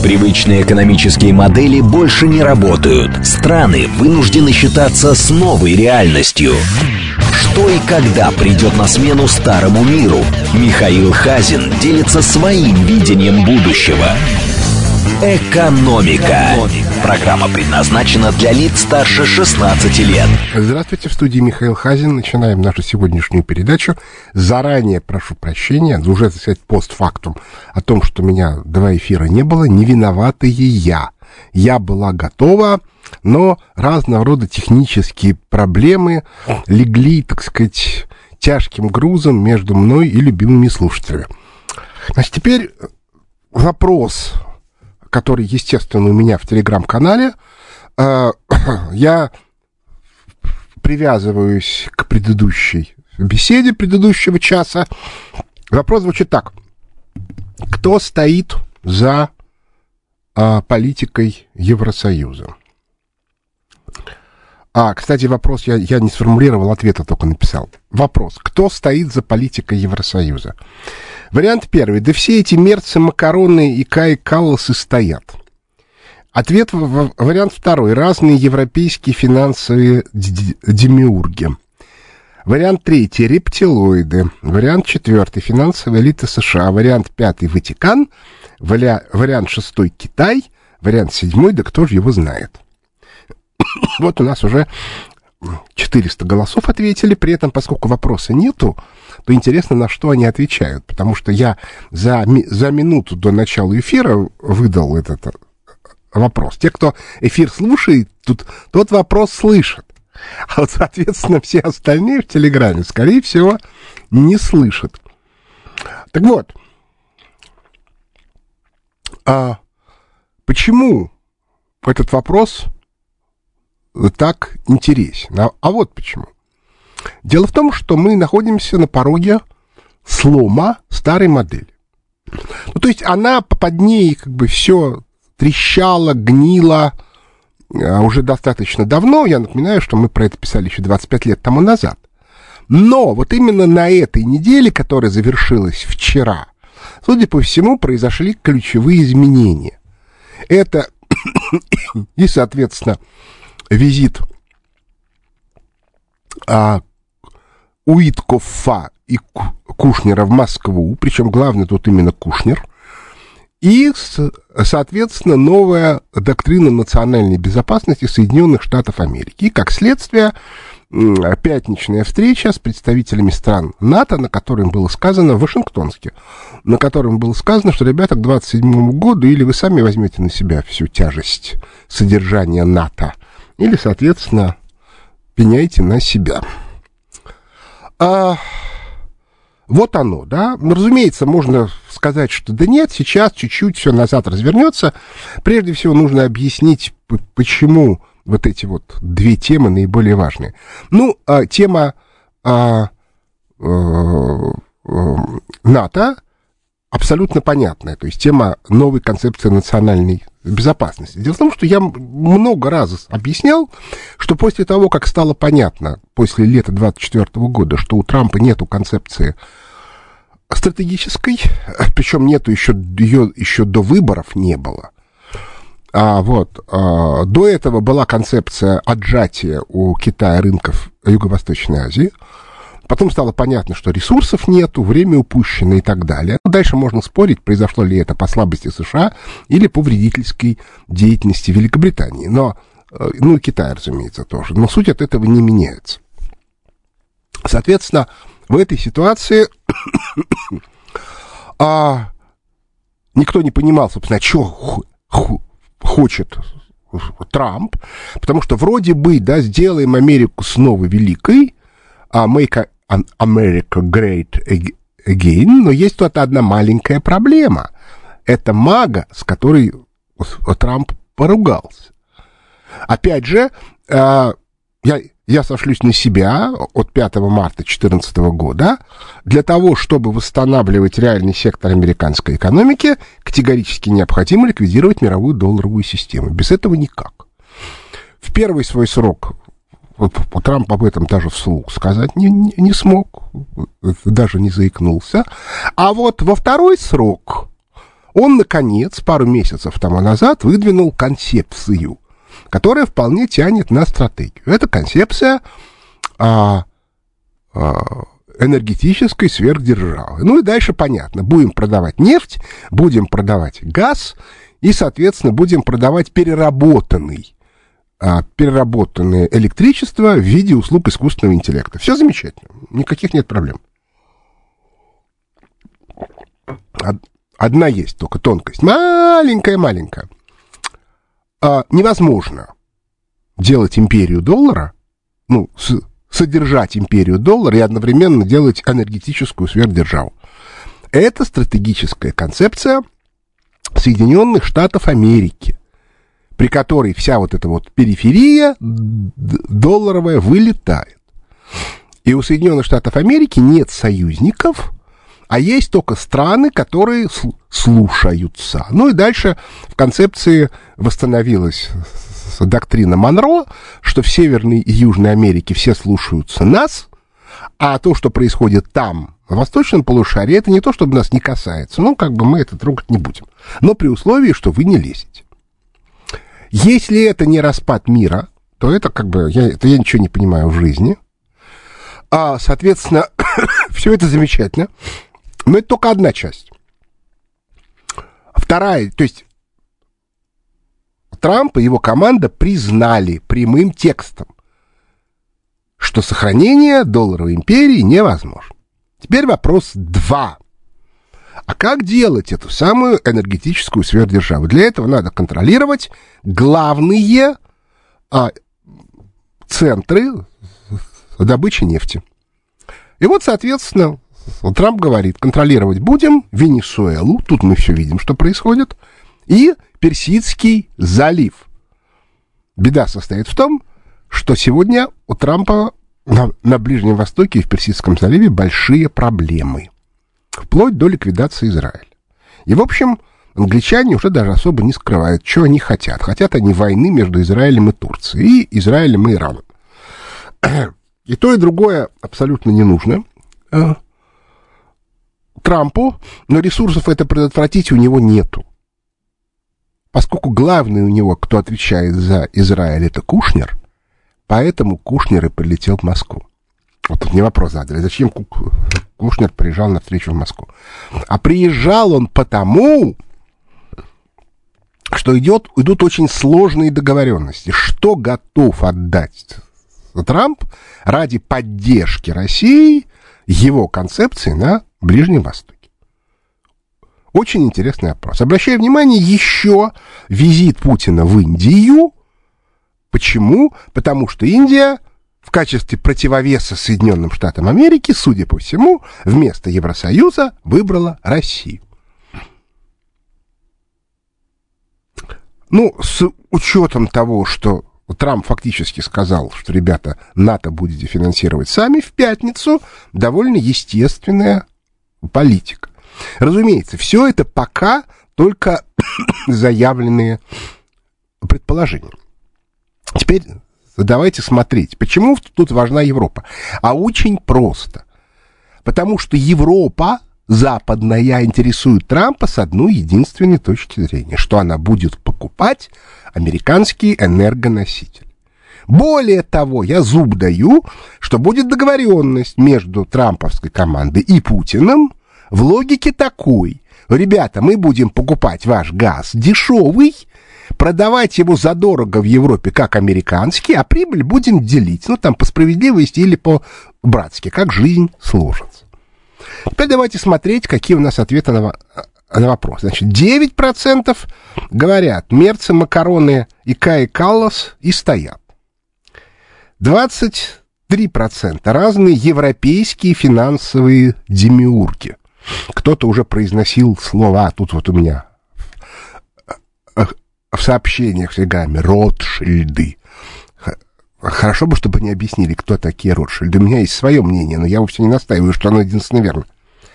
Привычные экономические модели больше не работают. Страны вынуждены считаться с новой реальностью. Что и когда придет на смену старому миру? Михаил Хазин делится своим видением будущего. «Экономика». Программа предназначена для лиц старше 16 лет. Здравствуйте, в студии Михаил Хазин. Начинаем нашу сегодняшнюю передачу. Заранее прошу прощения, уже, так сказать, постфактум, о том, что у меня 2 эфира не было, не виноватые я. Я была готова, но разного рода технические проблемы легли, так сказать, тяжким грузом между мной и любимыми слушателями. Значит, теперь вопрос, который, естественно, у меня в телеграм-канале. Я привязываюсь к предыдущей беседе предыдущего часа. Вопрос звучит так. Кто стоит за политикой Евросоюза? Кстати, вопрос я не сформулировал, ответа только написал. Вопрос. Кто стоит за политикой Евросоюза? Вариант первый. Да все эти мерцы, макароны и калласы стоят. Ответ, вариант второй. Разные европейские финансовые демиурги. Вариант третий. Рептилоиды. Вариант четвертый. Финансовая элита США. Вариант пятый. Ватикан. Вариант шестой. Китай. Вариант седьмой. Да кто же его знает? Вот у нас уже 400 голосов ответили. При этом, поскольку вопроса нету, то интересно, на что они отвечают. Потому что я за минуту до начала эфира выдал этот вопрос. Те, кто эфир слушает, тот вопрос слышит. А вот, соответственно, все остальные в Телеграме, скорее всего, не слышат. Так вот, почему этот вопрос так интересен? А вот почему. Дело в том, что мы находимся на пороге слома старой модели. Ну, то есть она под ней как бы все трещало, гнило уже достаточно давно. Я напоминаю, что мы про это писали еще 25 лет тому назад. Но вот именно на этой неделе, которая завершилась вчера, судя по всему, произошли ключевые изменения. Это и, соответственно, визит Уиткоффа и Кушнера в Москву, причем главный тут именно Кушнер, и, соответственно, новая доктрина национальной безопасности Соединенных Штатов Америки. И, как следствие, пятничная встреча с представителями стран НАТО, на которой было сказано, в Вашингтонске, на котором было сказано, что, ребята, к 27 году или вы сами возьмете на себя всю тяжесть содержания НАТО, или, соответственно, пеняйте на себя. Вот оно, да. Разумеется, можно сказать, что да нет, сейчас чуть-чуть все назад развернется. Прежде всего нужно объяснить, почему вот эти вот 2 темы наиболее важные. Ну, тема НАТО абсолютно понятная, то есть тема новой концепции национальной безопасности. Дело в том, что я много раз объяснял, что после того, как стало понятно, после лета 2024 года, что у Трампа нету концепции стратегической, причем нету ее еще до выборов не было. До этого была концепция отжатия у Китая рынков Юго-Восточной Азии. Потом стало понятно, что ресурсов нету, время упущено и так далее. Дальше можно спорить, произошло ли это по слабости США или по вредительской деятельности Великобритании. Ну и Китая, разумеется, тоже. Но суть от этого не меняется. Соответственно, в этой ситуации никто не понимал, собственно, что хочет Трамп, потому что вроде бы, да, сделаем Америку снова великой, make America great again, но есть тут одна маленькая проблема. Это MAGA, с которой Трамп поругался. Опять же, я сошлюсь на себя от 5 марта 2014 года. Для того, чтобы восстанавливать реальный сектор американской экономики, категорически необходимо ликвидировать мировую долларовую систему. Без этого никак. В первый свой срок Трамп об этом даже вслух сказать не смог, даже не заикнулся. А вот во второй срок он, наконец, пару месяцев тому назад выдвинул концепцию, которая вполне тянет на стратегию. Это концепция энергетической сверхдержавы. Ну и дальше понятно. Будем продавать нефть, будем продавать газ и, соответственно, будем продавать переработанное электричество в виде услуг искусственного интеллекта. Все замечательно. Никаких нет проблем. Одна есть только тонкость. Маленькая-маленькая. Невозможно делать империю доллара, содержать империю доллара и одновременно делать энергетическую сверхдержаву. Это стратегическая концепция Соединенных Штатов Америки, при которой вся вот эта вот периферия долларовая вылетает. И у Соединенных Штатов Америки нет союзников, а есть только страны, которые слушаются. Ну и дальше в концепции восстановилась доктрина Монро, что в Северной и Южной Америке все слушаются нас, а то, что происходит там, в Восточном полушарии, это не то, чтобы нас не касается. Ну, как бы мы это трогать не будем. Но при условии, что вы не лезете. Если это не распад мира, то это как бы... Я ничего не понимаю в жизни. Соответственно, все это замечательно. Но это только одна часть. Вторая, то есть Трамп и его команда признали прямым текстом, что сохранение долларовой империи невозможно. Теперь вопрос 2. А как делать эту самую энергетическую сверхдержаву? Для этого надо контролировать главные центры добычи нефти. И вот, соответственно, Трамп говорит, контролировать будем Венесуэлу, тут мы все видим, что происходит, и Персидский залив. Беда состоит в том, что сегодня у Трампа на Ближнем Востоке и в Персидском заливе большие проблемы, вплоть до ликвидации Израиля. И, в общем, англичане уже даже особо не скрывают, что они хотят. Хотят они войны между Израилем и Турцией, и Израилем и Ираном. И то, и другое абсолютно не нужно Трампу, но ресурсов это предотвратить у него нету. Поскольку главный у него, кто отвечает за Израиль, это Кушнер, поэтому Кушнер и прилетел в Москву. Вот тут мне вопрос задали, зачем Кушнер приезжал на встречу в Москву. А приезжал он потому, что идут очень сложные договоренности. Что готов отдать Трамп ради поддержки России его концепции на Ближнем Востоке? Очень интересный вопрос. Обращаю внимание, еще визит Путина в Индию. Почему? Потому что Индия в качестве противовеса Соединенным Штатам Америки, судя по всему, вместо Евросоюза выбрала Россию. Ну, с учетом того, что Трамп фактически сказал, что, ребята, НАТО будете финансировать сами в пятницу, довольно естественная политика. Разумеется, все это пока только заявленные предположения. Теперь давайте смотреть, почему тут важна Европа. А очень просто. Потому что Европа западная интересует Трампа с одной единственной точки зрения, что она будет покупать американские энергоносители. Более того, я зуб даю, что будет договоренность между трамповской командой и Путиным в логике такой: ребята, мы будем покупать ваш газ дешевый, продавать его задорого в Европе как американский, а прибыль будем делить, ну там по справедливости или по-братски, как жизнь сложится. Теперь давайте смотреть, какие у нас ответы на вопрос. Значит, 9% говорят, мерцы, макароны, икра и каллас и стоят. 23% разные европейские финансовые демиурги. Кто-то уже произносил слова, тут вот у меня в сообщениях в Телеграме, Ротшильды. Хорошо бы, чтобы они объяснили, кто такие Ротшильды. У меня есть свое мнение, но я вовсе не настаиваю, что оно единственно верно.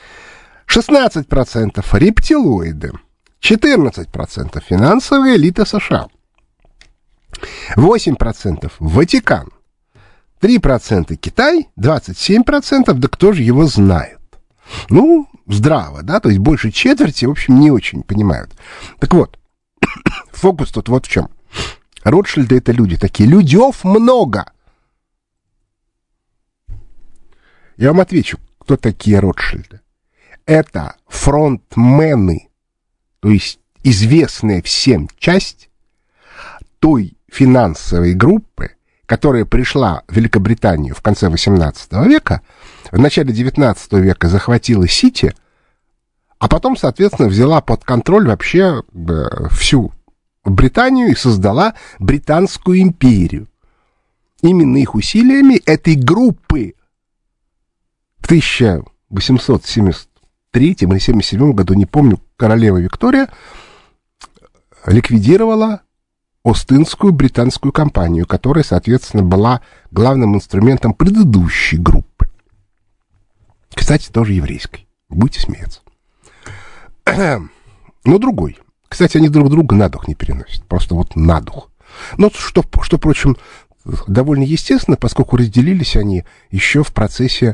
16% рептилоиды, 14% финансовая элита США, 8% Ватикан, 3% Китай, 27%, да кто же его знает. Ну, здраво, да, то есть больше четверти, в общем, не очень понимают. Так вот, фокус тут вот в чем. Ротшильды — это люди такие, людев много. Я вам отвечу, кто такие Ротшильды. Это фронтмены, то есть известная всем часть той финансовой группы, которая пришла в Великобританию в конце XVIII века, в начале XIX века захватила Сити, а потом, соответственно, взяла под контроль вообще всю Британию и создала Британскую империю. Именно их усилиями этой группы в 1873 или 1877 году, не помню, королева Виктория ликвидировала Ост-Индскую британскую компанию, которая, соответственно, была главным инструментом предыдущей группы. Кстати, тоже еврейской. Будете смеяться. Но другой. Кстати, они друг друга на дух не переносят. Просто вот на дух. Но что, впрочем, довольно естественно, поскольку разделились они еще в процессе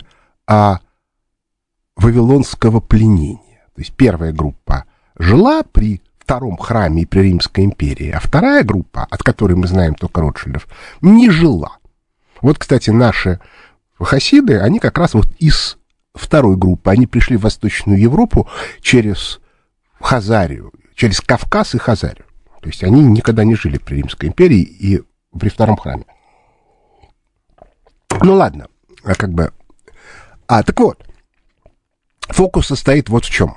вавилонского пленения. То есть первая группа жила при втором храме и при Римской империи, а вторая группа, от которой мы знаем только Ротшильдов, не жила. Вот, кстати, наши хасиды, они как раз вот из второй группы, они пришли в Восточную Европу через Хазарию, через Кавказ и Хазарию. То есть они никогда не жили при Римской империи и при втором храме. Ну ладно, так вот, фокус состоит вот в чем.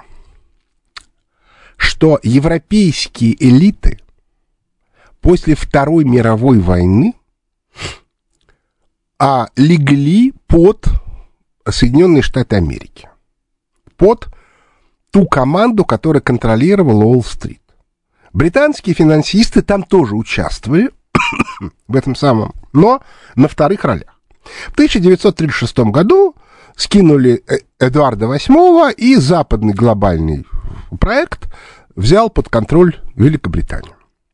Что европейские элиты после Второй мировой войны легли под Соединенные Штаты Америки, под ту команду, которая контролировала Уолл-стрит. Британские финансисты там тоже участвовали в этом самом, но на вторых ролях. В 1936 году скинули Эдуарда VIII, и западный глобальный проект взял под контроль Великобританию.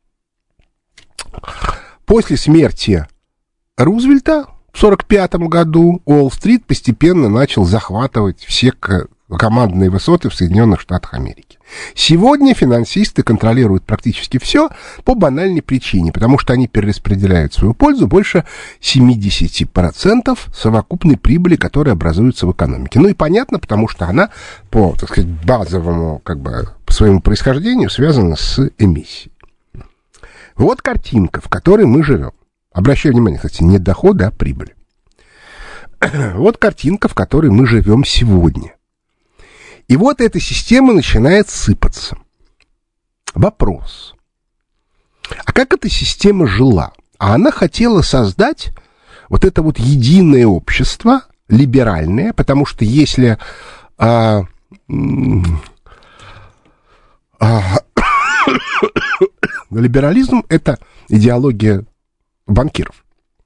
После смерти Рузвельта в 1945 году Уолл-стрит постепенно начал захватывать все командные высоты в Соединенных Штатах Америки. Сегодня финансисты контролируют практически все по банальной причине, потому что они перераспределяют в свою пользу больше 70% совокупной прибыли, которая образуется в экономике. Ну и понятно, потому что она по, так сказать, базовому, по своему происхождению связана с эмиссией. Вот картинка, в которой мы живем. Обращаю внимание, кстати, не доходы, а прибыли. Вот картинка, в которой мы живем сегодня. И вот эта система начинает сыпаться. Вопрос. А как эта система жила? А она хотела создать вот это вот единое общество, либеральное, потому что если либерализм — это идеология банкиров.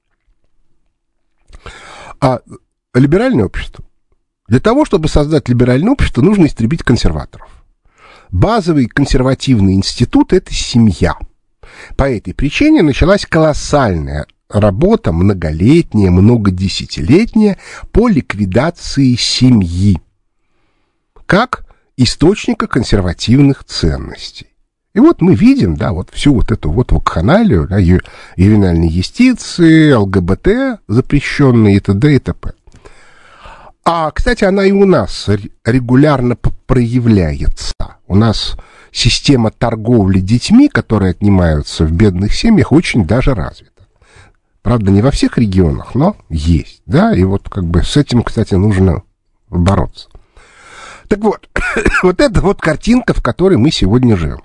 А либеральное общество. Для того, чтобы создать либеральное общество, нужно истребить консерваторов. Базовый консервативный институт — это семья. По этой причине началась колоссальная работа, многолетняя, многодесятилетняя, по ликвидации семьи как источника консервативных ценностей. И вот мы видим, да, вот всю вот эту вот вакханалию, да, ювенальной юстиции, ЛГБТ запрещенные и т.д. и т.п. Кстати, она и у нас регулярно проявляется. У нас система торговли детьми, которые отнимаются в бедных семьях, очень даже развита. Правда, не во всех регионах, но есть, да, и вот с этим, кстати, нужно бороться. Так вот, вот это вот картинка, в которой мы сегодня живем.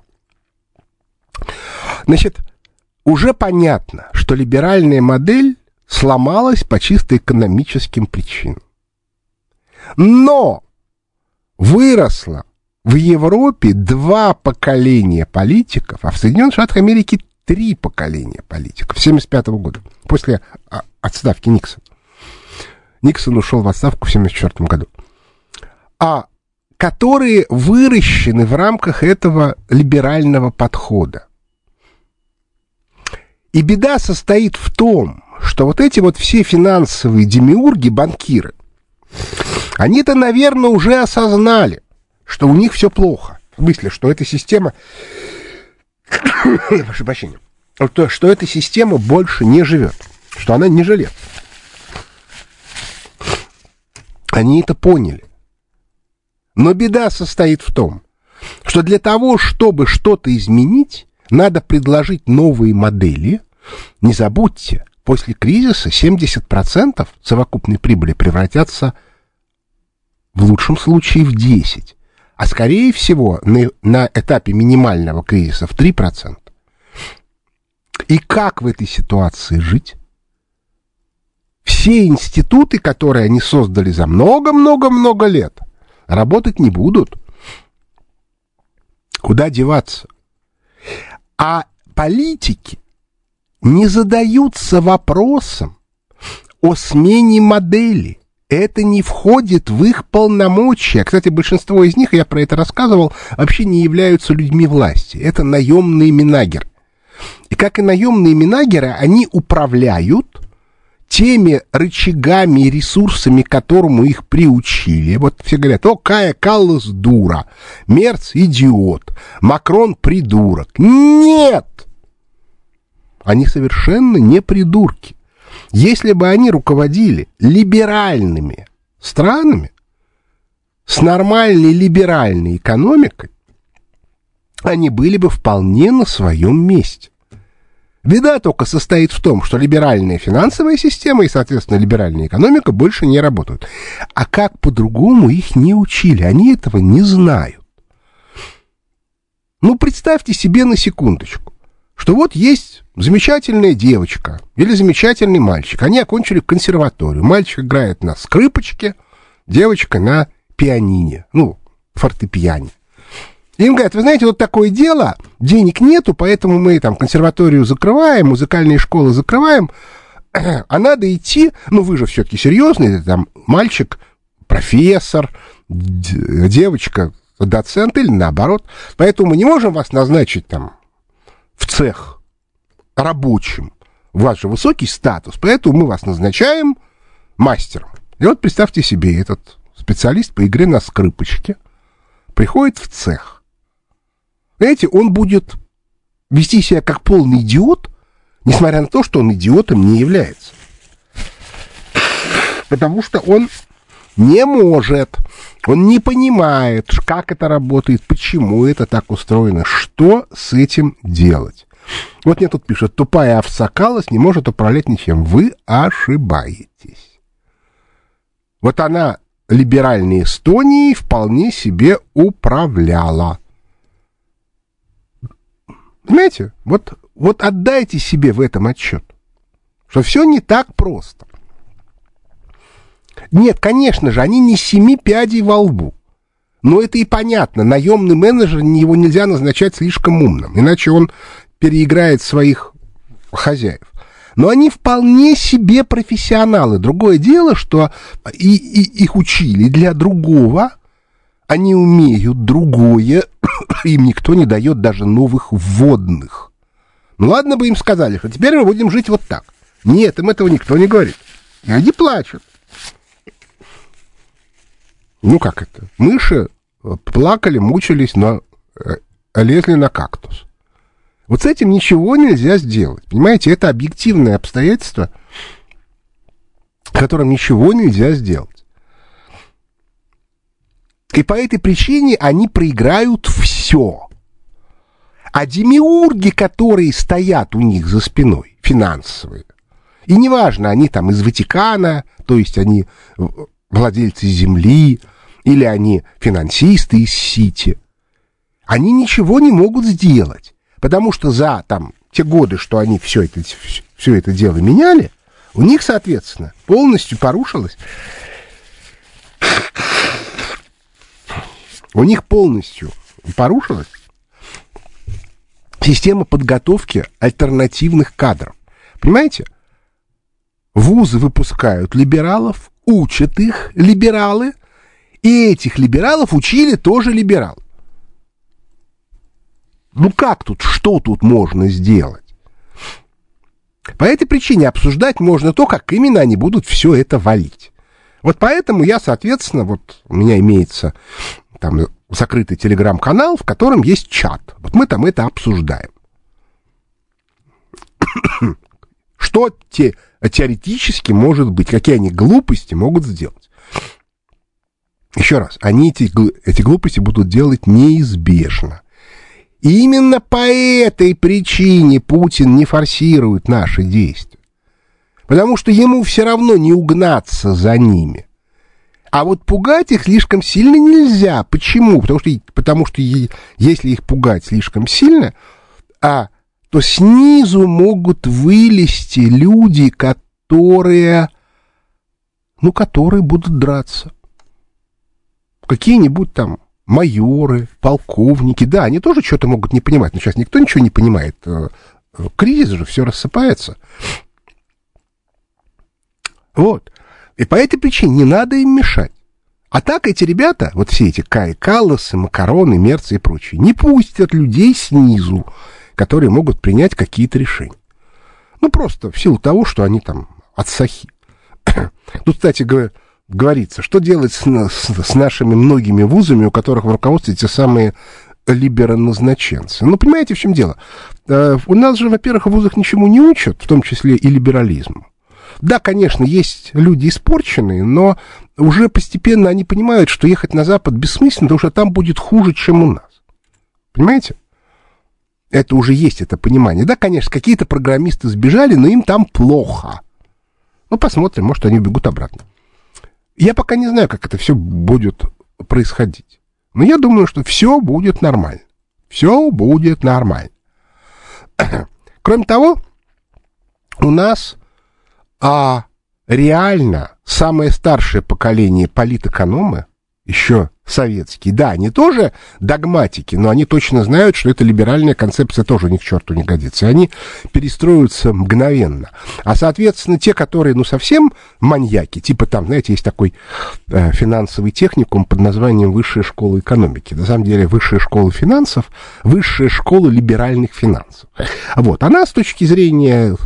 Значит, уже понятно, что либеральная модель сломалась по чисто экономическим причинам. Но выросло в Европе 2 поколения политиков, а в Соединенных Штатах Америки 3 поколения политиков с 1975 года, после отставки Никсона. Никсон ушел в отставку в 1974 году. Которые выращены в рамках этого либерального подхода. И беда состоит в том, что вот эти вот все финансовые демиурги, банкиры, Они-то, наверное, уже осознали, что у них все плохо. В смысле, что эта система... Прошу прощения. Что эта система больше не живет. Что она не жилец. Они это поняли. Но беда состоит в том, что для того, чтобы что-то изменить, надо предложить новые модели. Не забудьте, после кризиса 70% совокупной прибыли превратятся в лучшем случае в 10%, а скорее всего на этапе минимального кризиса в 3%. И как в этой ситуации жить? Все институты, которые они создали за много-много-много лет, работать не будут. Куда деваться? А политики не задаются вопросом о смене модели. Это не входит в их полномочия. Кстати, большинство из них, я про это рассказывал, вообще не являются людьми власти. Это наемные менеджеры. И как и наемные менеджеры, они управляют теми рычагами и ресурсами, к которому их приучили. Вот все говорят: о, Кая Каллас дура, Мерц идиот, Макрон придурок. Нет! Они совершенно не придурки. Если бы они руководили либеральными странами с нормальной либеральной экономикой, они были бы вполне на своем месте. Беда только состоит в том, что либеральная финансовая система и, соответственно, либеральная экономика больше не работают. А как по-другому их не учили? Они этого не знают. Ну, представьте себе на секундочку, что вот есть замечательная девочка или замечательный мальчик. Они окончили консерваторию. Мальчик играет на скрипочке, девочка на пианине, фортепиане. Им говорят: вы знаете, вот такое дело, денег нету, поэтому мы там консерваторию закрываем, музыкальные школы закрываем, а надо идти, вы же все-таки серьезный, там мальчик профессор, девочка доцент или наоборот, поэтому мы не можем вас назначить там в цех рабочим, у вас же высокий статус, поэтому мы вас назначаем мастером. И вот представьте себе, этот специалист по игре на скрипочке приходит в цех. Знаете, он будет вести себя как полный идиот, несмотря на то, что он идиотом не является. Потому что он не может, он не понимает, как это работает, почему это так устроено, что с этим делать. Вот мне тут пишут: тупая овца Каллас не может управлять ничем. Вы ошибаетесь. Вот она либеральной Эстонией вполне себе управляла. Понимаете? Вот отдайте себе в этом отчет, что все не так просто. Нет, конечно же, они не 7 пядей во лбу. Но это и понятно. Наемный менеджер, его нельзя назначать слишком умным, иначе он переиграет своих хозяев. Но они вполне себе профессионалы. Другое дело, что их учили для другого, они умеют другое, им никто не дает даже новых вводных. Ну ладно бы им сказали, что теперь мы будем жить вот так. Нет, им этого никто не говорит. И они плачут. Как это? Мыши плакали, мучились, но лезли на кактус. Вот с этим ничего нельзя сделать. Понимаете, это объективное обстоятельство, с которым ничего нельзя сделать. И по этой причине они проиграют все. А демиурги, которые стоят у них за спиной, финансовые, и неважно, они там из Ватикана, то есть они владельцы земли, или они финансисты из Сити, они ничего не могут сделать. Потому что за те годы, что они все это дело меняли, у них, соответственно, полностью порушилось. У них полностью порушилась система подготовки альтернативных кадров. Понимаете? Вузы выпускают либералов, учат их либералы, и этих либералов учили тоже либералы. Что тут можно сделать? По этой причине обсуждать можно то, как именно они будут все это валить. Вот поэтому я, соответственно, вот у меня имеется там закрытый телеграм-канал, в котором есть чат. Вот мы там это обсуждаем. Что теоретически может быть, какие они глупости могут сделать. Еще раз, они эти глупости будут делать неизбежно. И именно по этой причине Путин не форсирует наши действия. Потому что ему все равно не угнаться за ними. А вот пугать их слишком сильно нельзя. Почему? Потому что если их пугать слишком сильно, то снизу могут вылезти люди, которые будут драться. Какие-нибудь там майоры, полковники. Да, они тоже что-то могут не понимать. Но сейчас никто ничего не понимает. Кризис же, все рассыпается. Вот. И по этой причине не надо им мешать. А так эти ребята, вот все эти Каи Калласы, Макароны, Мерцы и прочие, не пустят людей снизу, которые могут принять какие-то решения. Ну, просто в силу того, что они там отсахи. Тут, кстати, говорится, что делать с нашими многими вузами, у которых в руководстве те самые либероназначенцы. Ну, понимаете, в чем дело? У нас же, во-первых, в вузах ничему не учат, в том числе и либерализму. Да, конечно, есть люди испорченные, но уже постепенно они понимают, что ехать на Запад бессмысленно, потому что там будет хуже, чем у нас. Понимаете? Это уже есть, это понимание. Да, конечно, какие-то программисты сбежали, но им там плохо. Ну, посмотрим, может, они убегут обратно. Я пока не знаю, как это все будет происходить. Но я думаю, что все будет нормально. Все будет нормально. Кроме того, у нас реально самое старшее поколение политэкономы, еще советские, да, они тоже догматики, но они точно знают, что эта либеральная концепция тоже ни к черту не годится. И они перестроятся мгновенно. А, соответственно, те, которые, совсем маньяки, типа там, знаете, есть такой финансовый техникум под названием Высшая школа экономики. На самом деле, Высшая школа финансов, Высшая школа либеральных финансов. Вот, она с точки зрения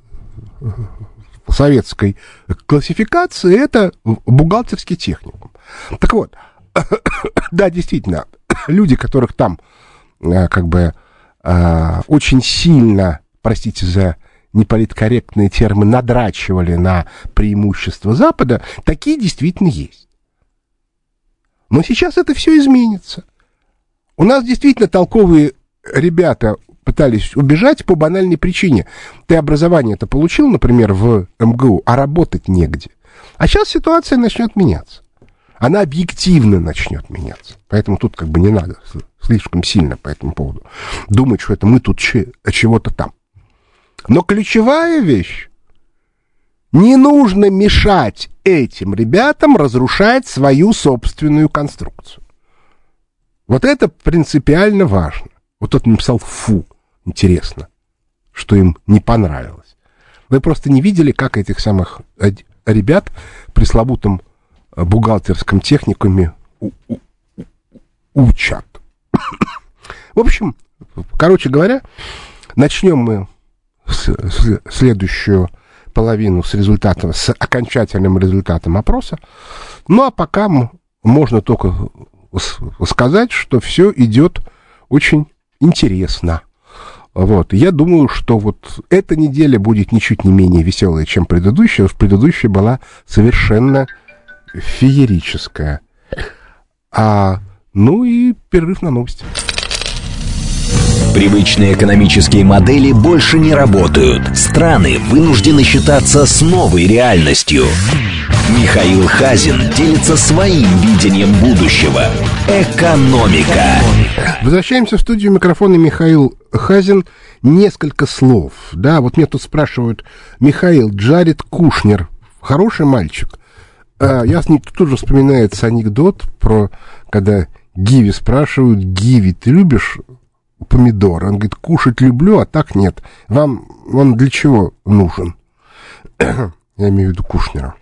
советской классификации, это бухгалтерский техникум. Так вот, да, действительно, люди, которых там очень сильно, простите за неполиткорректные термины, надрачивали на преимущество Запада, такие действительно есть. Но сейчас это все изменится. У нас действительно толковые ребята пытались убежать по банальной причине. Ты образование-то получил, например, в МГУ, а работать негде. А сейчас ситуация начнет меняться. Она объективно начнет меняться. Поэтому тут не надо слишком сильно по этому поводу думать, что это мы тут чего-то там. Но ключевая вещь. Не нужно мешать этим ребятам разрушать свою собственную конструкцию. Вот это принципиально важно. Вот тот написал «фу». Интересно, что им не понравилось. Вы просто не видели, как этих самых ребят в пресловутом бухгалтерском техникуме учат. В общем, короче говоря, начнем мы следующую половину с окончательным результатом опроса. Ну, а пока можно только сказать, что все идет очень интересно. Вот. Я думаю, что вот эта неделя будет ничуть не менее веселая, чем предыдущая. Уж предыдущая была совершенно феерическая. Ну и перерыв на новости. Привычные экономические модели больше не работают. Страны вынуждены считаться с новой реальностью. Михаил Хазин делится своим видением будущего. Экономика. Возвращаемся в студию, микрофона Михаил Хазин. Несколько слов. Да, вот меня тут спрашивают: Михаил, Джаред Кушнер хороший мальчик? Тут же вспоминается анекдот про, когда Гиви спрашивают: Гиви, ты любишь помидор? Он говорит: кушать люблю, а так нет. Вам он для чего нужен? Я имею в виду Кушнера.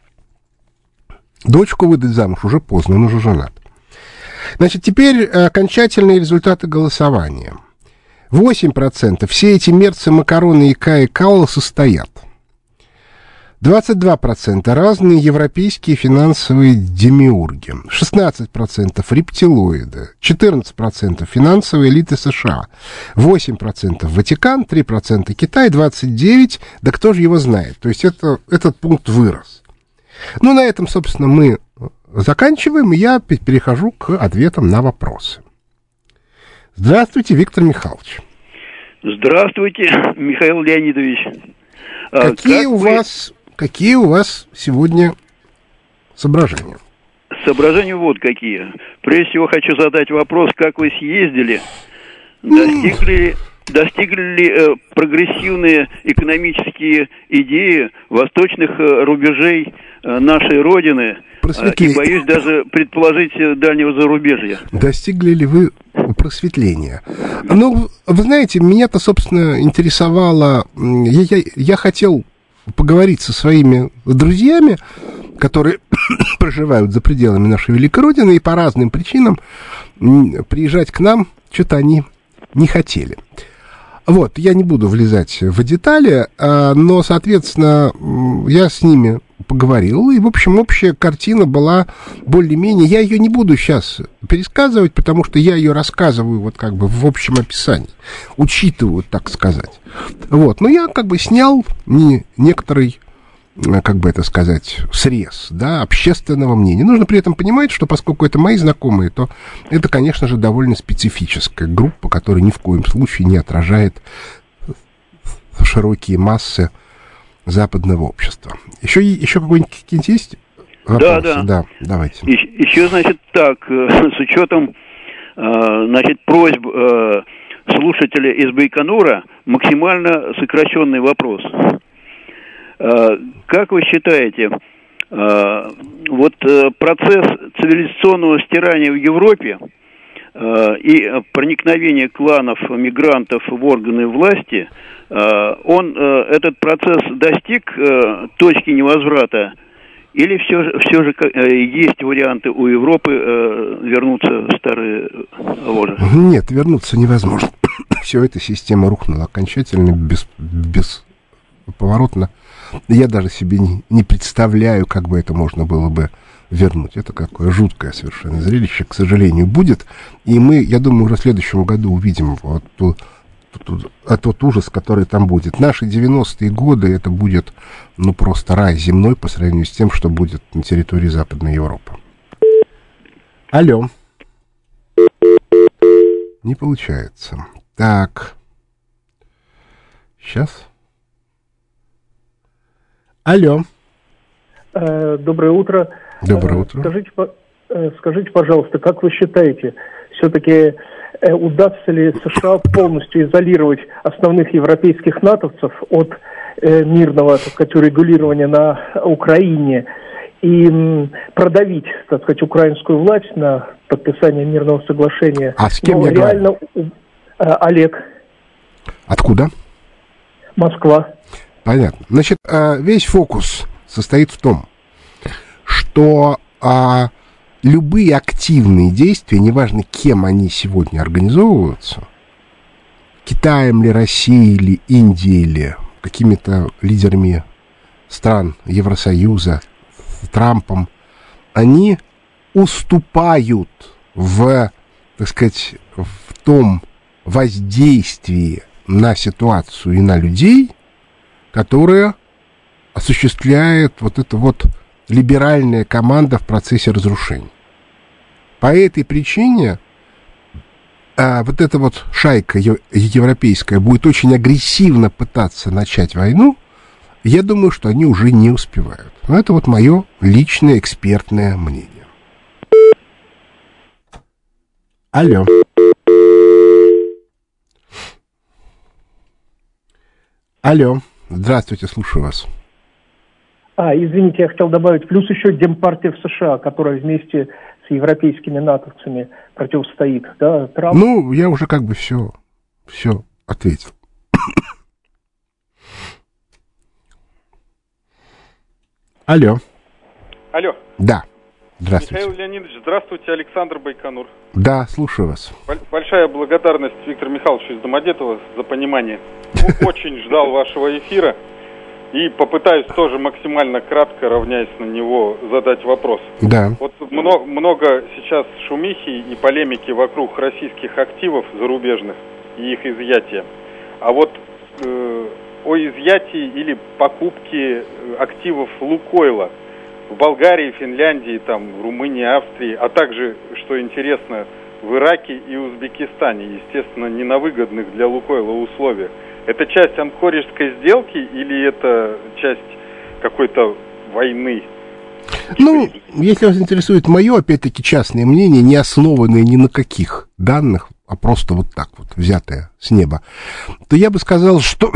Дочку выдать замуж уже поздно, он уже женат. Значит, теперь окончательные результаты голосования. 8%. Все эти Мерцы, Макароны и Каи Калласы стоят. 22% разные европейские финансовые демиурги, 16% рептилоиды, 14% финансовые элиты США, 8% Ватикан, 3% Китай, 29%, да кто же его знает. То есть этот пункт вырос. Ну, на этом, собственно, мы заканчиваем, и я перехожу к ответам на вопросы. Здравствуйте, Виктор Михайлович. Здравствуйте, Михаил Леонидович. Какие у вас сегодня соображения? Соображения вот какие. Прежде всего хочу задать вопрос, как вы съездили, достигли ли прогрессивные экономические идеи восточных рубежей нашей Родины, и боюсь даже предположить дальнего зарубежья. Достигли ли вы просветления? Ну, вы знаете, меня-то, собственно, интересовало... Я хотел поговорить со своими друзьями, которые проживают за пределами нашей великой Родины, и по разным причинам приезжать к нам что-то они не хотели. Вот, я не буду влезать в детали, но, соответственно, я с ними поговорил, и, в общем, общая картина была более-менее... Я ее не буду сейчас пересказывать, потому что я ее рассказываю вот как бы в общем описании, учитываю, так сказать. Вот, но я как бы снял некоторый, как бы это сказать, срез, да, общественного мнения. Нужно при этом понимать, что поскольку это мои знакомые, то это, конечно же, довольно специфическая группа, которая ни в коем случае не отражает широкие массы западного общества. Еще какой-нибудь есть вопрос? Да, давайте. Еще, значит, так, с учетом, значит, просьб слушателя из Байконура, максимально сокращенный вопрос. Как вы считаете, вот процесс цивилизационного стирания в Европе и проникновение кланов мигрантов в органы власти, этот процесс достиг точки невозврата, или все же есть варианты у Европы вернуться в старые ложи? Нет, вернуться невозможно. Все, эта система рухнула окончательно, бесповоротно. Я даже себе не представляю, как бы это можно было бы вернуть. Это какое жуткое совершенно зрелище, к сожалению, будет. И мы, я думаю, уже в следующем году увидим тот ужас, который там будет. Наши 90-е годы, это будет, ну, просто рай земной по сравнению с тем, что будет на территории Западной Европы. Алло. Не получается. Так. Сейчас. Алло. Доброе утро. Доброе утро. Скажите, пожалуйста, как вы считаете, все-таки удастся ли США полностью изолировать основных европейских натовцев от мирного, так сказать, урегулирования на Украине и продавить, так сказать, украинскую власть на подписание мирного соглашения? А с кем я говорю? Олег. Откуда? Москва. Понятно. Значит, весь фокус состоит в том, что любые активные действия, неважно, кем они сегодня организовываются, Китаем ли, Россией ли, Индией ли, какими-то лидерами стран Евросоюза, Трампом, они уступают в, так сказать, в том воздействии на ситуацию и на людей, которое осуществляет вот эта вот либеральная команда в процессе разрушения. По этой причине вот эта вот шайка европейская будет очень агрессивно пытаться начать войну. Я думаю, что они уже не успевают. Но это вот мое личное экспертное мнение. Алло. Алло. Здравствуйте, слушаю вас. Извините, я хотел добавить, плюс еще Демпартия в США, которая вместе с европейскими натовцами противостоит, да, Трамп. Ну, я уже как бы все ответил. Алло. Алло. Да. Здравствуйте. Михаил Леонидович, здравствуйте, Александр Байконур. Да, слушаю вас. Большая благодарность Виктору Михайловичу из Домодедова за понимание. Очень ждал вашего эфира. И попытаюсь тоже максимально кратко, равняясь на него, задать вопрос. Да. Вот много сейчас шумихи и полемики вокруг российских активов зарубежных и их изъятия. А вот о изъятии или покупке активов Лукойла в Болгарии, Финляндии, там, в Румынии, Австрии, а также, что интересно, в Ираке и Узбекистане, естественно, не на выгодных для Лукойла условиях. Это часть анкорежской сделки или это часть какой-то войны? Ну, если вас интересует мое, опять-таки, частное мнение, не основанное ни на каких данных, а просто вот так вот, взятое с неба, то я бы сказал, что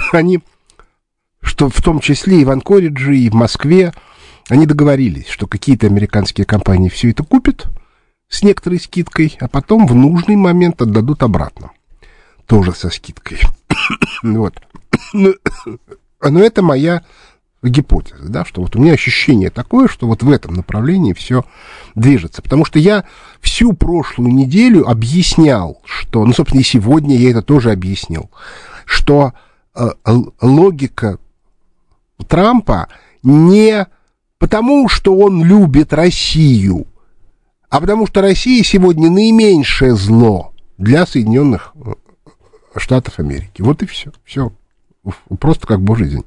что в том числе и в Анкоридже, и в Москве, они договорились, что какие-то американские компании все это купят с некоторой скидкой, а потом в нужный момент отдадут обратно. Тоже со скидкой. Вот. Но это моя гипотеза, да, что вот у меня ощущение такое, что вот в этом направлении все движется. Потому что я всю прошлую неделю объяснял, что, ну, собственно, и сегодня я это тоже объяснил, что логика Трампа не потому, что он любит Россию, а потому что Россия сегодня наименьшее зло для Соединенных Штатов Америки. Вот и все. Все. Просто как божий день.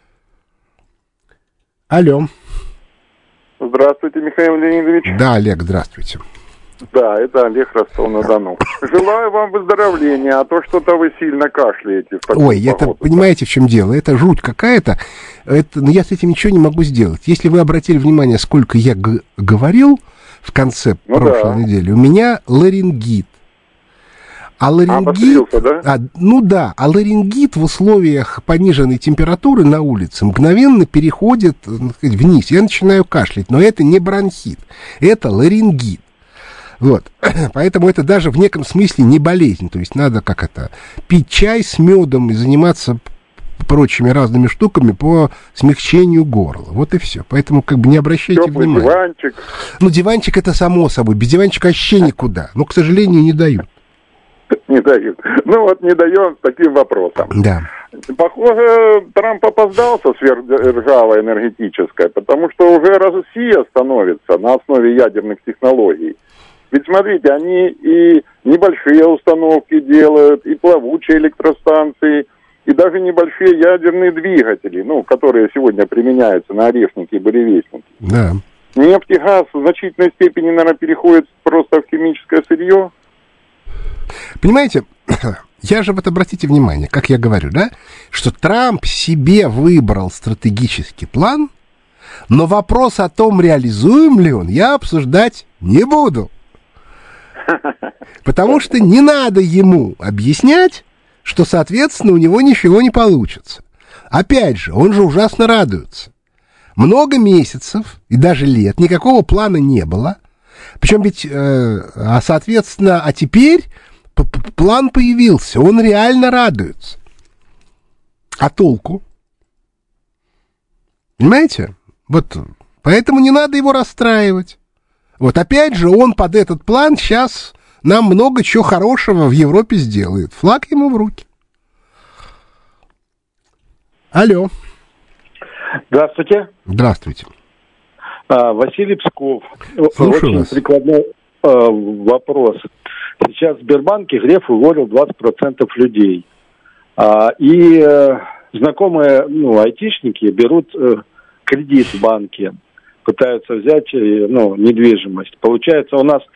Алло. Здравствуйте, Михаил Леонидович. Да, Олег, здравствуйте. Да, это Олег, Ростов-на-Дону. Желаю вам выздоровления, а то что-то вы сильно кашляете. Ой, это, понимаете, в чем дело? Это жуть какая-то. Но я с этим ничего не могу сделать. Если вы обратили внимание, сколько я говорил в конце прошлой недели, у меня ларингит. А ларингит, а ларингит в условиях пониженной температуры на улице мгновенно переходит, так сказать, вниз. Я начинаю кашлять, но это не бронхит, это ларингит. Вот. Поэтому это даже в неком смысле не болезнь. То есть надо пить чай с медом и заниматься прочими разными штуками по смягчению горла. Вот и все. Поэтому не обращайте внимания. Диванчик. Ну, диванчик это само собой. Без диванчика вообще никуда. Но, к сожалению, не дают. Не дают. Ну вот не даем с таким вопросом. Да. Похоже, Трамп опоздался сверхдержавой энергетической, потому что уже Россия становится на основе ядерных технологий. Ведь смотрите, они и небольшие установки делают, и плавучие электростанции, и даже небольшие ядерные двигатели, которые сегодня применяются на орешники и буревестники. Да. Нефть и газ в значительной степени, наверное, переходят просто в химическое сырье. Понимаете, я же обратите внимание, как я говорю, да, что Трамп себе выбрал стратегический план, но вопрос о том, реализуем ли он, я обсуждать не буду. Потому что не надо ему объяснять, что, соответственно, у него ничего не получится. Опять же, он же ужасно радуется. Много месяцев и даже лет никакого плана не было. Причем ведь, соответственно, а теперь план появился, он реально радуется. А толку? Понимаете? Вот, поэтому не надо его расстраивать. Вот опять же, он под этот план сейчас нам много чего хорошего в Европе сделает. Флаг ему в руки. Алло. Здравствуйте. Здравствуйте. Василий Псков. Слушаю Очень вас. прикладной вопрос. Сейчас в Сбербанке Греф уволил 20% людей. И знакомые айтишники берут кредит в банке, пытаются взять недвижимость. Получается, у нас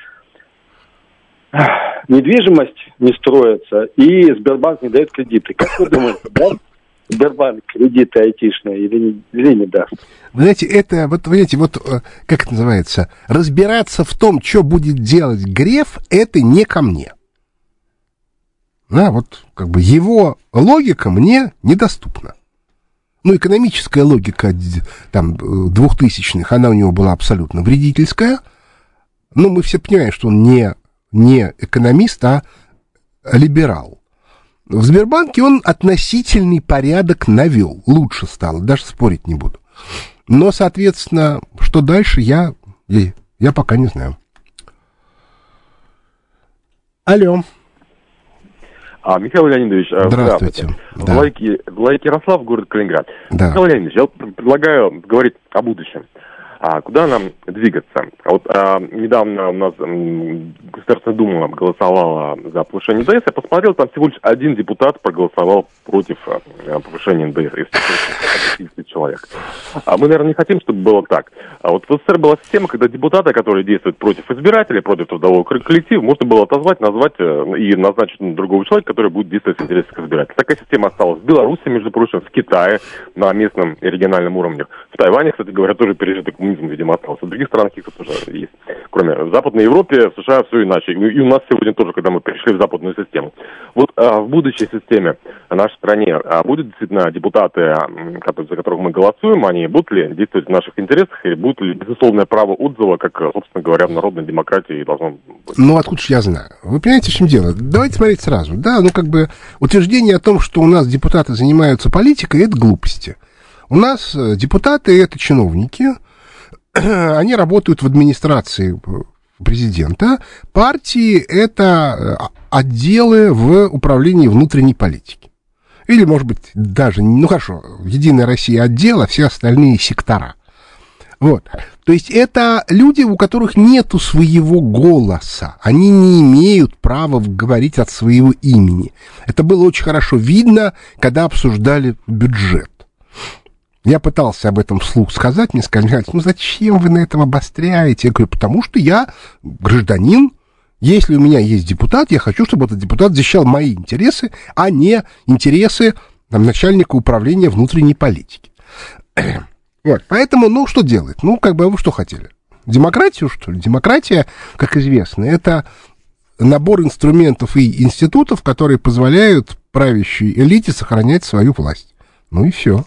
недвижимость не строится, и Сбербанк не дает кредиты. Как вы думаете, да? Сбербанк кредиты айтишные или не даст? Вы знаете, это, как это называется, разбираться в том, что будет делать Греф, это не ко мне. Да, его логика мне недоступна. Экономическая логика, там, 2000-х, она у него была абсолютно вредительская. Но мы все понимаем, что он не экономист, а либерал. В Сбербанке он относительный порядок навел. Лучше стало, даже спорить не буду. Но, соответственно, что дальше, я пока не знаю. Алло. Михаил Леонидович, здравствуйте. Да. Владимир Ярослав, город Калининград. Да. Михаил Леонидович, я предлагаю говорить о будущем. Куда нам двигаться? Недавно у нас Государственная Дума голосовала за повышение НДС. Я посмотрел, там всего лишь один депутат проголосовал против повышения НДС, из 50 человек. Мы, наверное, не хотим, чтобы было так. В СССР была система, когда депутаты, которые действуют против избирателей, против трудового коллектива, можно было отозвать, назвать и назначить другого человека, который будет действовать в интересах избирателей. Такая система осталась в Беларуси, между прочим, в Китае на местном и региональном уровне. В Тайване, кстати говоря, тоже пережитый коммунизм, видимо, остался. В других странах их тоже есть. Кроме в Западной Европе, в США все иначе. И у нас сегодня тоже, когда мы перешли в западную систему. В будущей системе в нашей стране будут действительно депутаты, за которых мы голосуем, они будут ли действовать в наших интересах, или будет ли безусловное право отзыва, как, собственно говоря, в народной демократии должно быть? Откуда же я знаю? Вы понимаете, в чем дело? Давайте смотреть сразу. Да, утверждение о том, что у нас депутаты занимаются политикой, это глупости. У нас депутаты — это чиновники, они работают в администрации президента, партии — это отделы в управлении внутренней политики. Или, может быть, даже, Единая Россия отдел, а все остальные сектора. То есть это люди, у которых нету своего голоса. Они не имеют права говорить от своего имени. Это было очень хорошо видно, когда обсуждали бюджет. Я пытался об этом вслух сказать, мне сказали, зачем вы на этом обостряете? Я говорю, потому что я гражданин. Если у меня есть депутат, я хочу, чтобы этот депутат защищал мои интересы, а не интересы начальника управления внутренней политики. Поэтому, что делать? Вы что хотели? Демократию, что ли? Демократия, как известно, это набор инструментов и институтов, которые позволяют правящей элите сохранять свою власть. И все.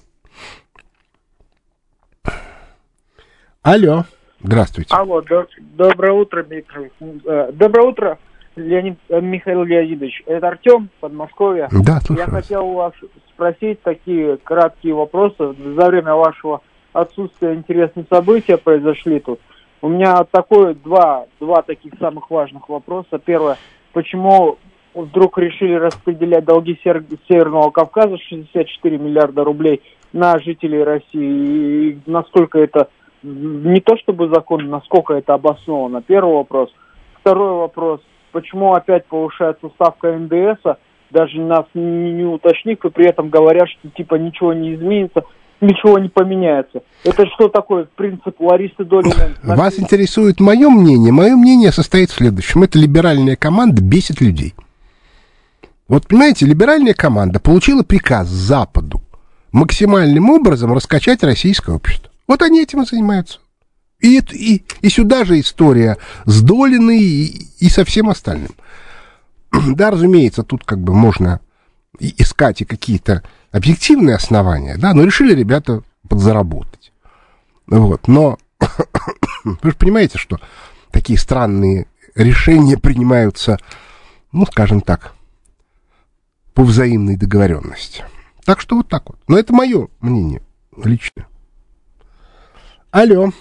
Алло, здравствуйте. Алло, доброе утро, доброе утро, Михаил Леонидович. Это Артем, Подмосковье. Да, слушаю. Я хотел у вас спросить такие краткие вопросы. За время вашего отсутствия интересные события произошли тут. У меня два таких самых важных вопроса. Первое, почему вдруг решили распределять долги Северного Кавказа 64 миллиарда рублей на жителей России? И насколько это не то чтобы законно, насколько это обосновано? Первый вопрос. Второй вопрос. Почему опять повышается ставка НДС, даже нас не уточнив, и при этом говорят, что ничего не изменится, ничего не поменяется. Это что такое принцип Ларисы Долиной? Вас интересует мое мнение? Мое мнение состоит в следующем. Это либеральная команда бесит людей. Понимаете, либеральная команда получила приказ Западу максимальным образом раскачать российское общество. Они этим и занимаются. И сюда же история с Долиной и со всем остальным. Да, разумеется, тут можно искать и какие-то объективные основания, да, но решили ребята подзаработать. Но вы же понимаете, что такие странные решения принимаются, скажем так, по взаимной договоренности. Так что так. Но это мое мнение личное. Алло,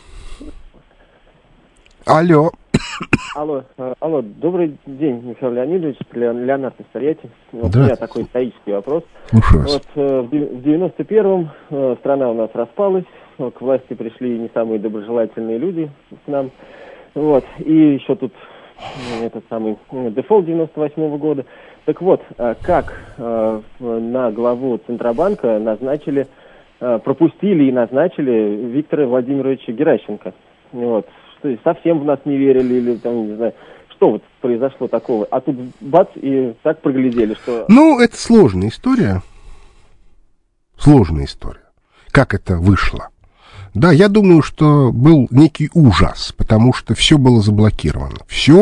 добрый день, Михаил Леонидович, Леонард Настоятель. У меня такой исторический вопрос. В 91-м страна у нас распалась, к власти пришли не самые доброжелательные люди к нам. И еще тут этот самый дефолт 98-го года. Как на главу Центробанка пропустили и назначили Виктора Владимировича Геращенко. Что, совсем в нас не верили, или не знаю, что произошло такого. А тут бац, и так проглядели, что... Это сложная история. Как это вышло? Да, я думаю, что был некий ужас, потому что все было заблокировано.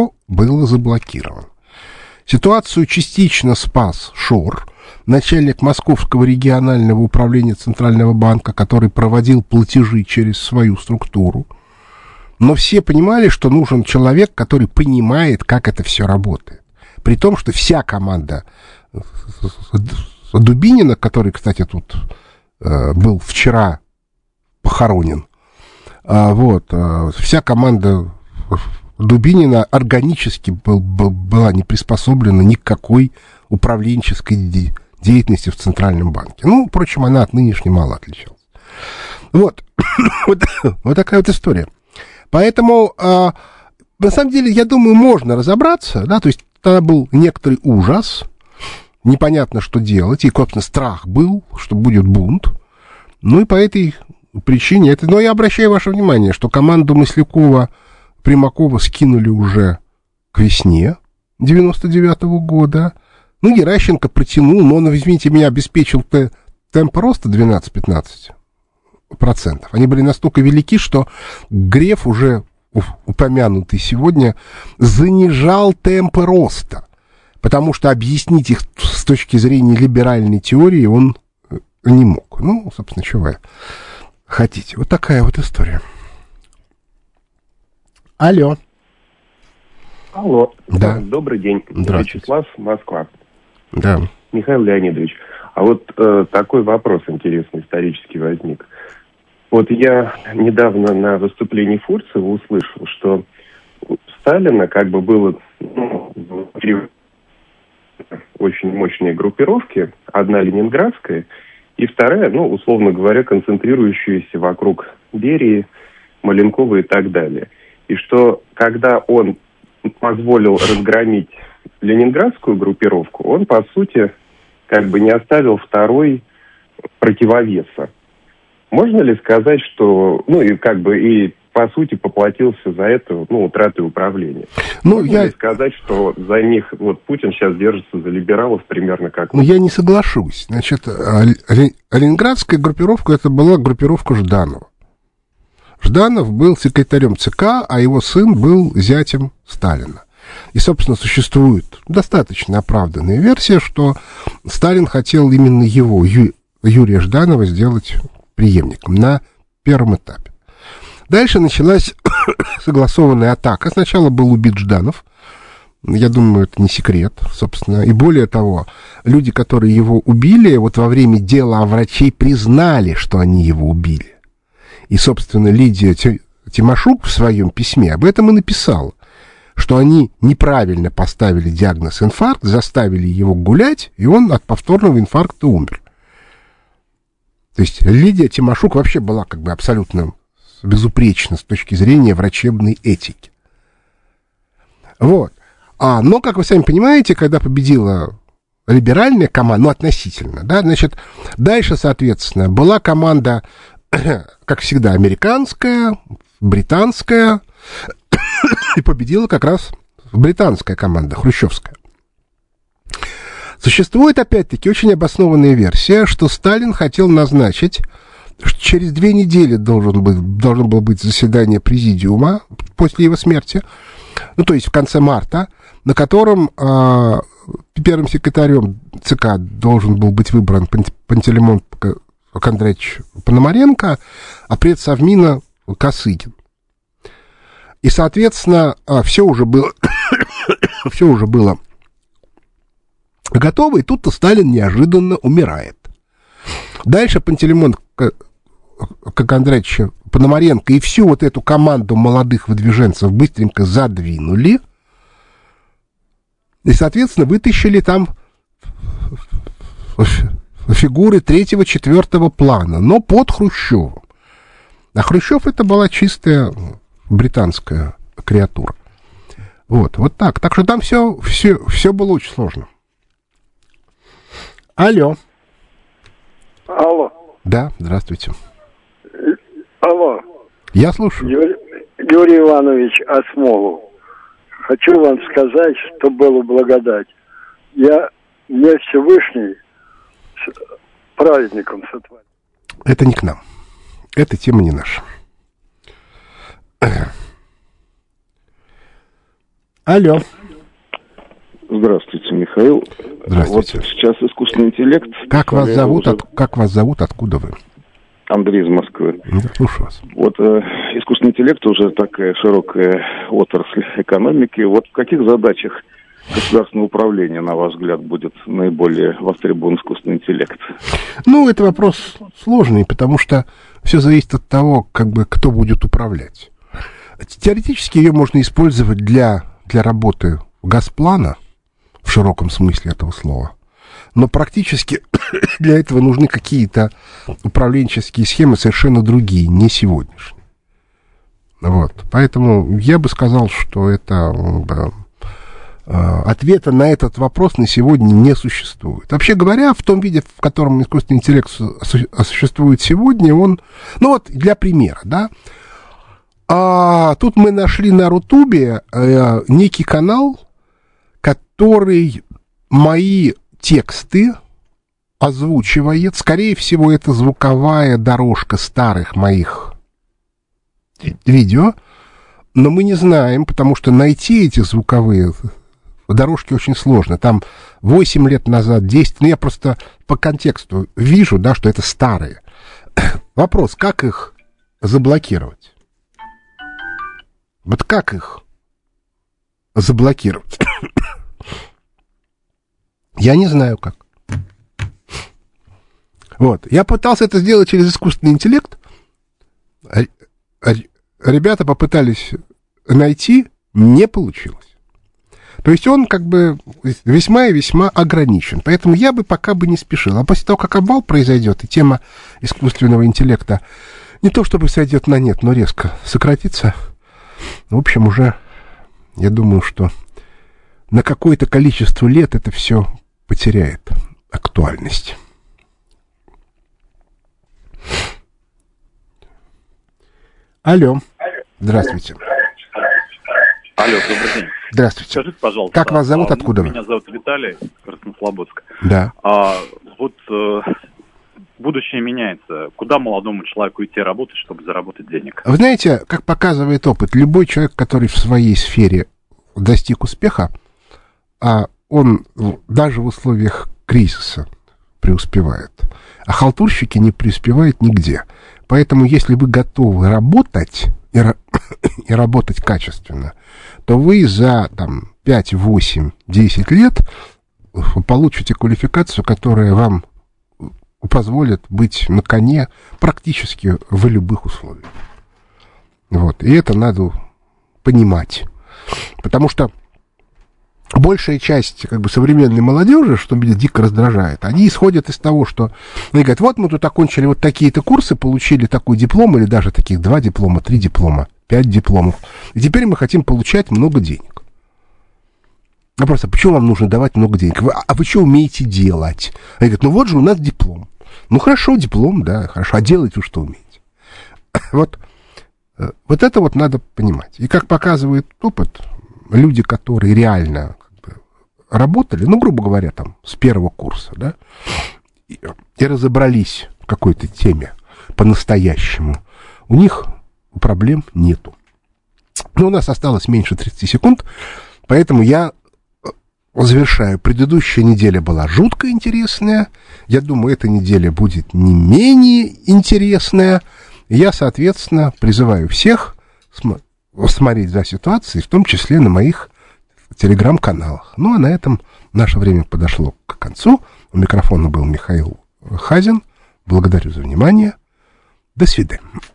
Ситуацию частично спас Шор, начальник Московского регионального управления Центрального банка, который проводил платежи через свою структуру. Но все понимали, что нужен человек, который понимает, как это все работает. При том, что вся команда Дубинина, который, кстати, тут был вчера похоронен, вся команда Дубинина органически была не приспособлена ни к какой управленческой деятельности в Центральном банке. Ну, впрочем, она от нынешней мало отличалась. Вот. Вот такая вот история. Поэтому, на самом деле, я думаю, можно разобраться, да, то есть тогда был некоторый ужас, непонятно, что делать, и, собственно, страх был, что будет бунт. Ну, и по этой причине это... Но я обращаю ваше внимание, что команду Маслякова, Примакова скинули уже к весне 99-го года. Ну, Геращенко протянул, но он, извините меня, обеспечил темп роста 12-15%. Они были настолько велики, что Греф, уже упомянутый сегодня, занижал темпы роста, потому что объяснить их с точки зрения либеральной теории он не мог. Ну, собственно, чего вы хотите. Вот такая вот история. Алло. Алло. Да. Добрый день. Вячеслав, Москва. Да. Михаил Леонидович, а вот такой вопрос интересный, исторический возник. Вот я недавно на выступлении Фурцева услышал, что у Сталина как бы было очень мощные группировки, одна ленинградская и вторая, ну, условно говоря, концентрирующаяся вокруг Берии, Маленкова и так далее. И что когда он позволил разгромить ленинградскую группировку, он, по сути, как бы не оставил второй противовеса. Можно ли сказать, что, ну, и как бы, и по сути поплатился за это, ну, утратой управления? Ну, Можно ли сказать, что за них, вот Путин сейчас держится за либералов примерно как... Ну, я не соглашусь. Значит, ленинградская группировка, это была группировка Жданова. Жданов был секретарем ЦК, а его сын был зятем Сталина. И, собственно, существует достаточно оправданная версия, что Сталин хотел именно его, Юрия Жданова, сделать преемником на первом этапе. Дальше началась согласованная атака. Сначала был убит Жданов. Я думаю, это не секрет, собственно. И более того, люди, которые его убили, вот во время дела о врачей признали, что они его убили. И, собственно, Лидия Тимошук в своем письме об этом и написала, что они неправильно поставили диагноз инфаркт, заставили его гулять, и он от повторного инфаркта умер. То есть Лидия Тимошук вообще была как бы абсолютно безупречна с точки зрения врачебной этики. Вот. Но, как вы сами понимаете, когда победила либеральная команда, ну, относительно, да, значит, дальше, соответственно, была команда, как всегда, американская, британская, и победила как раз британская команда, хрущевская. Существует, опять-таки, очень обоснованная версия, что Сталин хотел назначить, что через 2 недели должно было быть заседание президиума после его смерти, ну, то есть в конце марта, на котором первым секретарем ЦК должен был быть выбран Пантелеймон Кондратьевич Пономаренко, а предсовмина Косыгин. И, соответственно, все уже было готово, и тут-то Сталин неожиданно умирает. Дальше Пантелеймон Кондратьевич Пономаренко и всю вот эту команду молодых выдвиженцев быстренько задвинули, и, соответственно, вытащили там фигуры 3-4 плана, но под Хрущевым. А Хрущев это была чистая британская креатура. Вот так. Так что там все было очень сложно. Алло. Алло. Да, здравствуйте. Алло. Я слушаю. Юрий Иванович Осмолов. Хочу вам сказать, что было благодать. Мне Всевышний с праздником сотворил. Это не к нам. Эта тема не наша. Алло. Здравствуйте, Михаил. Здравствуйте. Вот сейчас искусственный интеллект. Как вас зовут? Откуда вы? Андрей из Москвы. Я слушаю вас. Вот искусственный интеллект уже такая широкая отрасль экономики. Вот в каких задачах государственного управления, на ваш взгляд, будет наиболее востребован искусственный интеллект? Ну, это вопрос сложный, потому что все зависит от того, как бы кто будет управлять. Теоретически ее можно использовать для работы Газплана, в широком смысле этого слова. Но практически для этого нужны какие-то управленческие схемы совершенно другие, не сегодняшние. Вот. Поэтому я бы сказал, что это... ответа на этот вопрос на сегодня не существует. Вообще говоря, в том виде, в котором искусственный интеллект существует сегодня, он... Ну вот, для примера, да. Тут мы нашли на Рутубе некий канал, который мои тексты озвучивает. Скорее всего, это звуковая дорожка старых моих видео, но мы не знаем, потому что найти эти звуковые дорожки очень сложно. Там 8 лет назад, 10, ну я просто по контексту вижу, да, что это старые. Вопрос, как их заблокировать? Вот как их заблокировать? Я не знаю как. Вот. Я пытался это сделать через искусственный интеллект. Ребята попытались найти, не получилось. То есть он как бы весьма и весьма ограничен. Поэтому я бы пока бы не спешил. А после того, как обвал произойдет, и тема искусственного интеллекта не то чтобы сойдет на нет, но резко сократится, в общем, уже я думаю, что на какое-то количество лет это все потеряет актуальность. Алло. Здравствуйте. Алло, добрый день. Здравствуйте. Скажите, пожалуйста. Как вас зовут, откуда вы? Меня зовут Виталий, Краснослободск. Да. Будущее меняется. Куда молодому человеку идти работать, чтобы заработать денег? Вы знаете, как показывает опыт, любой человек, который в своей сфере достиг успеха, он даже в условиях кризиса преуспевает. А халтурщики не преуспевают нигде. Поэтому, если вы готовы работать и работать качественно, то вы за 5, 8, 10 лет получите квалификацию, которая вам позволит быть на коне практически в любых условиях. Вот. И это надо понимать. Потому что большая часть современной молодежи, что меня дико раздражает, они исходят из того, что они говорят, вот мы тут окончили вот такие-то курсы, получили такой диплом, или даже таких 2 диплома, 3 диплома, 5 дипломов, и теперь мы хотим получать много денег. Ну просто, почему вам нужно давать много денег? А вы что умеете делать? Они говорят, ну вот же у нас диплом. Ну хорошо, диплом, да, хорошо, а делать вы что умеете? Вот это вот надо понимать. И как показывает опыт, люди, которые реально работали, ну, грубо говоря, с первого курса, да, и разобрались в какой-то теме по-настоящему, у них проблем нету. Но у нас осталось меньше 30 секунд, поэтому я завершаю. Предыдущая неделя была жутко интересная. Я думаю, эта неделя будет не менее интересная. Я, соответственно, призываю всех смотреть за ситуацией, в том числе на моих телеграм-каналах. Ну, а на этом наше время подошло к концу. У микрофона был Михаил Хазин. Благодарю за внимание. До свидания.